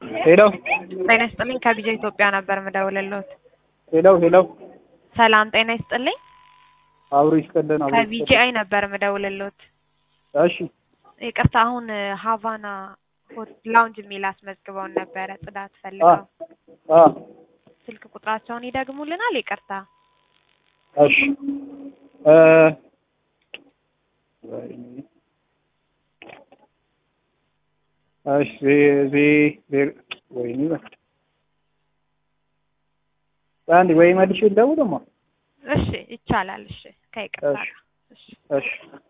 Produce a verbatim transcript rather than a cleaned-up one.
ሄሎ ጤና ይስጥልኝ ከቢጃ ኢትዮጵያ ነበር ምደውልልዎት። ሄሎ ሄሎ ሰላም ጤና ይስጥልኝ። አብሮ ይስከደን አብሮ ከቢጂአይ ነበር ምደውልልዎት። እሺ ይቅርታ አሁን ሃቫና ላውንጅ የሚል አስመዝግበውን ነበረ ጽዳት ፈልገው። አ ስልክ ቁጥራቸውን ይደግሙልናል? ይቅርታ እሺ እ እሺ ዜ ዜ ወይኔ አንድ ወይ መልሼ ልደውልማ? እሺ ይቻላል። እሺ ከይቅርታ ጋር እሺ እሺ